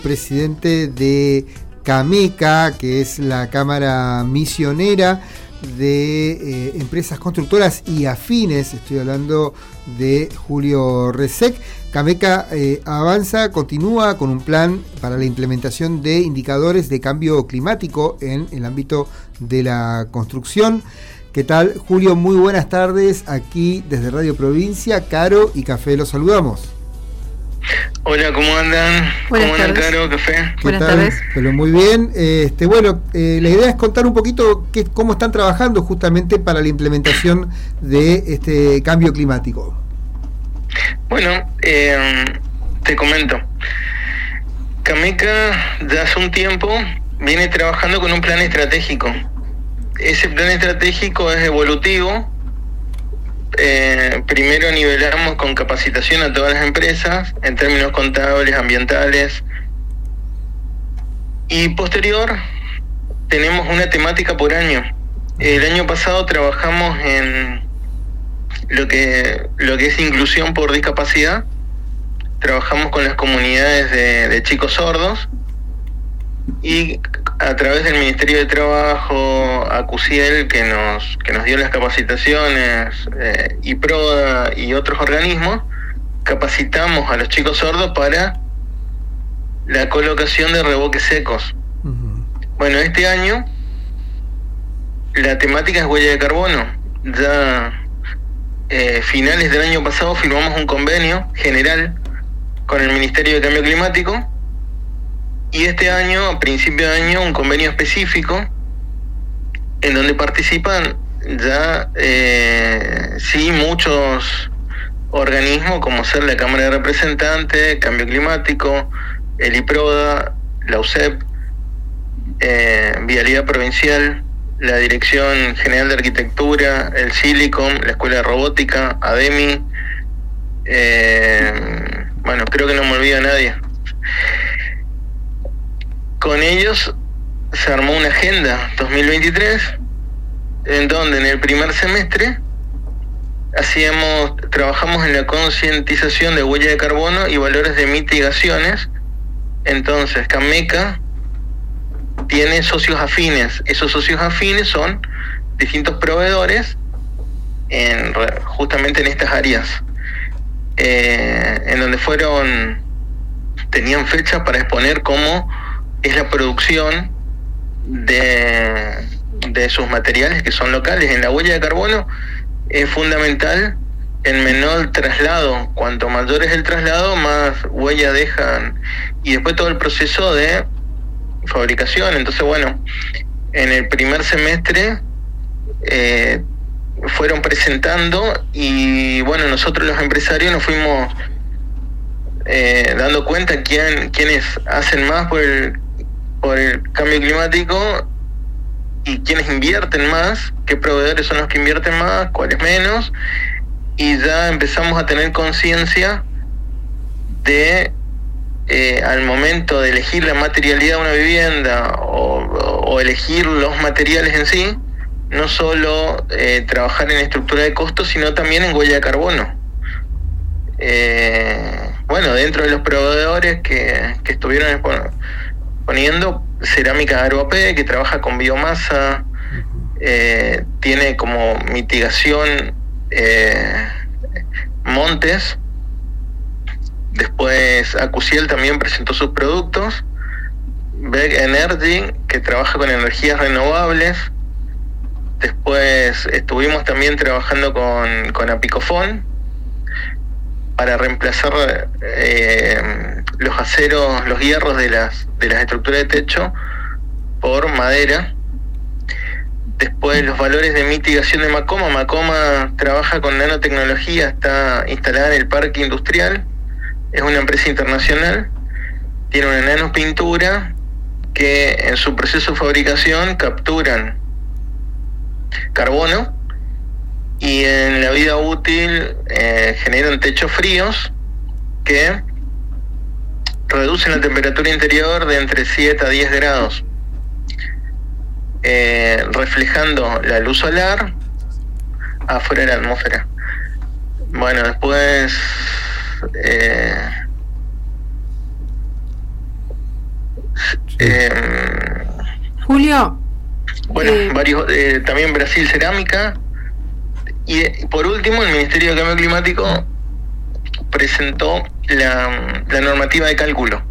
presidente de CAMECA, que es la Cámara Misionera de Empresas Constructoras y Afines. Estoy hablando de Julio Resec. CAMECA avanza, continúa con un plan para la implementación de indicadores de cambio climático en el ámbito de la construcción. ¿Qué tal, Julio? Muy buenas tardes. Aquí desde Radio Provincia, Caro y Café los saludamos. Hola, ¿cómo andan? Buenas ¿Cómo andan, tardes. Caro, Café? Buenas tardes. Pero muy bien. La idea es contar un poquito cómo están trabajando justamente para la implementación de este cambio climático. Bueno, te comento. CAMECA ya hace un tiempo viene trabajando con un plan estratégico. Ese plan estratégico es evolutivo. Primero nivelamos con capacitación a todas las empresas en términos contables, ambientales, y posterior tenemos una temática por año. El año pasado trabajamos en lo que es inclusión por discapacidad. Trabajamos con las comunidades de chicos sordos, y a través del Ministerio de Trabajo, ACUCIEL, que nos dio las capacitaciones, y PRODA y otros organismos, capacitamos a los chicos sordos para la colocación de revoques secos. Uh-huh. Bueno, este año la temática es huella de carbono. Ya finales del año pasado firmamos un convenio general con el Ministerio de Cambio Climático, y este año, a principio de año, un convenio específico en donde participan ya sí muchos organismos, como ser la Cámara de Representantes, Cambio Climático, el IPRODA, la UCEP, Vialidad Provincial, la Dirección General de Arquitectura, el Silicon, la Escuela de Robótica, ADEMI, bueno, creo que no me olvido a nadie. Con ellos se armó una agenda 2023, en donde en el primer semestre trabajamos en la concientización de huella de carbono y valores de mitigaciones. Entonces, CAMECA tiene socios afines. Esos socios afines son distintos proveedores justamente en estas áreas, en donde tenían fechas para exponer cómo es la producción de sus materiales, que son locales. En la huella de carbono es fundamental el menor traslado. Cuanto mayor es el traslado, más huella dejan, y después todo el proceso de fabricación. Entonces, bueno, en el primer semestre fueron presentando, y bueno, nosotros los empresarios nos fuimos dando cuenta quiénes hacen más por el cambio climático y quiénes invierten más, qué proveedores son los que invierten más, cuáles menos, y ya empezamos a tener conciencia de al momento de elegir la materialidad de una vivienda o elegir los materiales en sí, no solo trabajar en estructura de costos, sino también en huella de carbono. Bueno, dentro de los proveedores que estuvieron poniendo, Cerámica Aroapé, que trabaja con biomasa, tiene como mitigación montes. Después ACUCIEL también presentó sus productos. Beck Energy, que trabaja con energías renovables. Después estuvimos también trabajando con Apicofón para reemplazar los aceros, los hierros de las estructuras de techo por madera. Después los valores de mitigación de Macoma. Macoma trabaja con nanotecnología, está instalada en el parque industrial, es una empresa internacional, tiene una nanopintura que en su proceso de fabricación capturan carbono y en la vida útil generan techos fríos que reducen la temperatura interior de entre 7 a 10 grados, reflejando la luz solar afuera de la atmósfera. Bueno, después Julio. Bueno, varios, también Brasil Cerámica. Y por último, el Ministerio de Cambio Climático presentó la normativa de cálculo.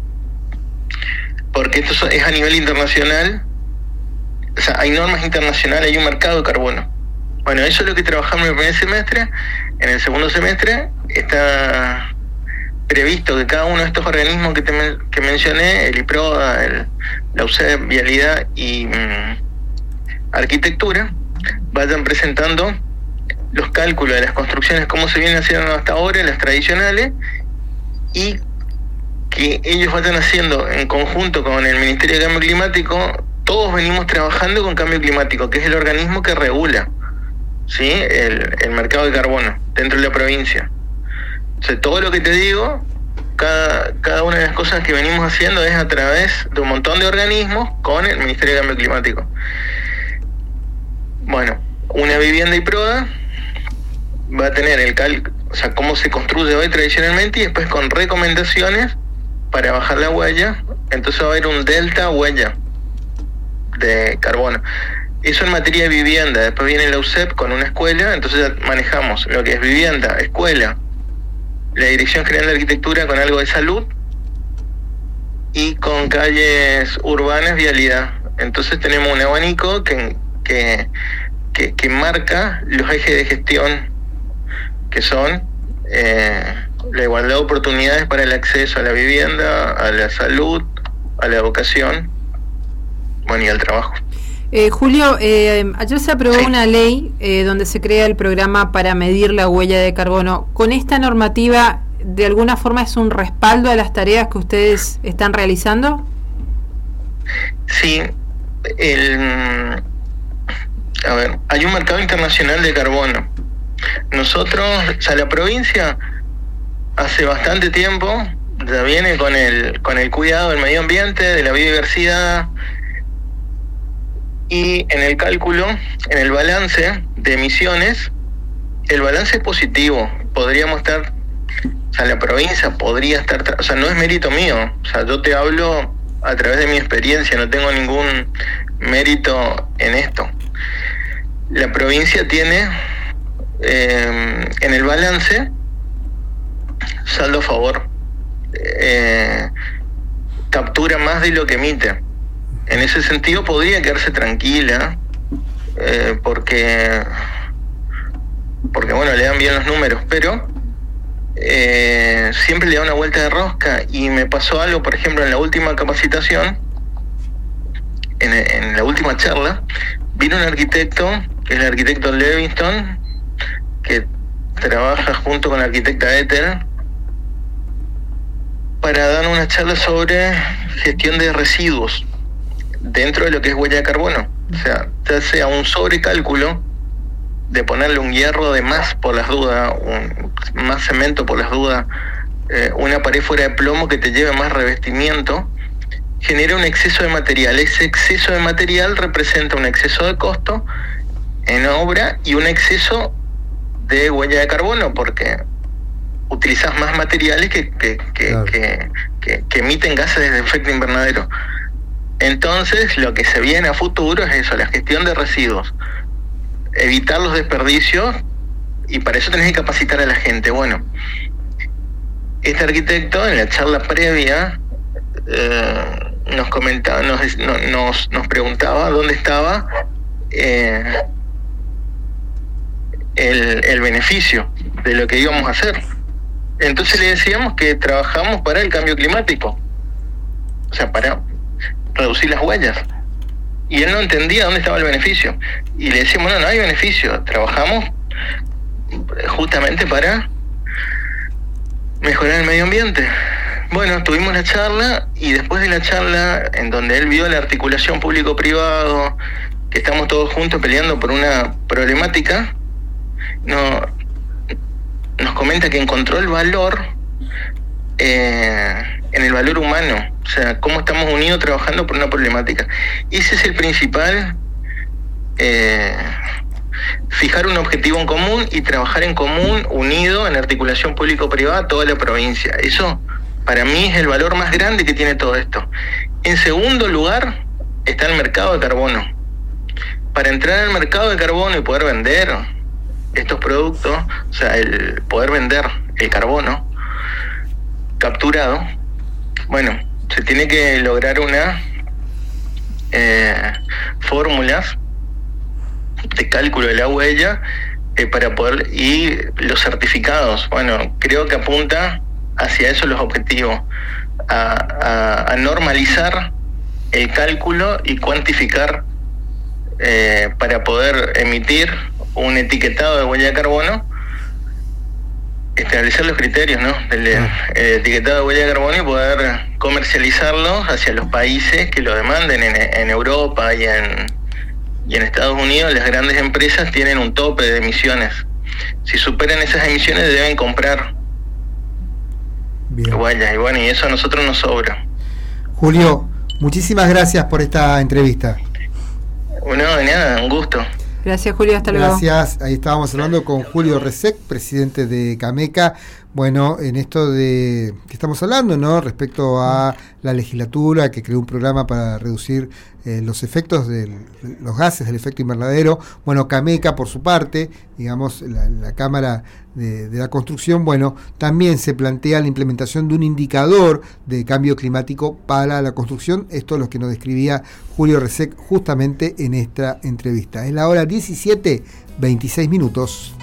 Porque esto es a nivel internacional. O sea, hay normas internacionales, hay un mercado de carbono. Bueno, eso es lo que trabajamos en el primer semestre. En el segundo semestre está previsto que cada uno de estos organismos que mencioné, el IPRODA, la UCEP, Vialidad y Arquitectura, vayan presentando los cálculos de las construcciones, cómo se vienen haciendo hasta ahora, las tradicionales, y que ellos vayan haciendo en conjunto con el Ministerio de Cambio Climático. Todos venimos trabajando con Cambio Climático, que es el organismo que regula, ¿sí?, el mercado de carbono dentro de la provincia. O sea, todo lo que te digo, cada una de las cosas que venimos haciendo es a través de un montón de organismos con el Ministerio de Cambio Climático. Bueno, una vivienda IPRODA va a tener o sea, cómo se construye hoy tradicionalmente, y después con recomendaciones para bajar la huella. Entonces va a haber un delta huella de carbono. Eso en materia de vivienda. Después viene la UCEP con una escuela, entonces manejamos lo que es vivienda, escuela, la Dirección General de Arquitectura con algo de salud, y con calles urbanas, vialidad. Entonces tenemos un abanico que marca los ejes de gestión, que son la igualdad de oportunidades para el acceso a la vivienda, a la salud, a la educación, bueno, y al trabajo. Julio, ayer se aprobó una ley donde se crea el programa para medir la huella de carbono. ¿Con esta normativa, de alguna forma, es un respaldo a las tareas que ustedes están realizando? Sí. A ver, hay un mercado internacional de carbono. Nosotros, o sea, la provincia hace bastante tiempo ya viene con el cuidado del medio ambiente, de la biodiversidad, y en el cálculo, en el balance de emisiones, el balance es positivo. Podríamos estar, o sea, la provincia podría estar, o sea, no es mérito mío, o sea, yo te hablo a través de mi experiencia, no tengo ningún mérito en esto. La provincia tiene en el balance saldo a favor, captura más de lo que emite. En ese sentido podría quedarse tranquila, porque bueno, le dan bien los números, pero siempre le da una vuelta de rosca. Y me pasó algo, por ejemplo, en la última capacitación, en la última charla, vino un arquitecto, que es el arquitecto Levingston, que trabaja junto con la arquitecta Ethel, para dar una charla sobre gestión de residuos dentro de lo que es huella de carbono. O sea, ya sea un sobrecálculo de ponerle un hierro de más por las dudas, más cemento por las dudas, una pared fuera de plomo que te lleve más revestimiento, genera un exceso de material. Ese exceso de material representa un exceso de costo en obra y un exceso de huella de carbono, porque utilizas más materiales que emiten gases de efecto invernadero. Entonces, lo que se viene a futuro es eso, la gestión de residuos, evitar los desperdicios, y para eso tenés que capacitar a la gente. Bueno, este arquitecto en la charla previa nos comentaba, nos preguntaba dónde estaba el beneficio de lo que íbamos a hacer. Entonces le decíamos que trabajamos para el cambio climático, o sea, para reducir las huellas. Y él no entendía dónde estaba el beneficio. Y le decíamos, no hay beneficio, trabajamos justamente para mejorar el medio ambiente. Bueno, tuvimos la charla, y después de la charla, en donde él vio la articulación público-privado, que estamos todos juntos peleando por una problemática, nos comenta que encontró el valor en el valor humano, o sea, cómo estamos unidos trabajando por una problemática. Ese es el principal, fijar un objetivo en común y trabajar en común, unido, en articulación público-privada, toda la provincia. Eso, para mí, es el valor más grande que tiene todo esto. En segundo lugar está el mercado de carbono. Para entrar al mercado de carbono y poder vender estos productos, o sea, el poder vender el carbono capturado, bueno, se tiene que lograr una fórmulas de cálculo de la huella para poder, y los certificados, bueno, creo que apunta hacia eso los objetivos, a normalizar el cálculo y cuantificar para poder emitir un etiquetado de huella de carbono, establecer los criterios, ¿no?, del etiquetado de huella de carbono y poder comercializarlos hacia los países que lo demanden. En Europa y en Estados Unidos las grandes empresas tienen un tope de emisiones. Si superan esas emisiones deben comprar huellas, y bueno, y eso a nosotros nos sobra. Julio, muchísimas gracias por esta entrevista. Bueno, de nada, un gusto. Gracias, Julio, hasta luego. Gracias, ahí estábamos hablando con Julio Resec, presidente de Cameca. Bueno, en esto de que estamos hablando, ¿no?, respecto a la legislatura que creó un programa para reducir los efectos de los gases del efecto invernadero. Bueno, Cameca, por su parte, digamos, la Cámara de la Construcción, bueno, también se plantea la implementación de un indicador de cambio climático para la construcción. Esto es lo que nos describía Julio Resec justamente en esta entrevista. Es la hora 17:26.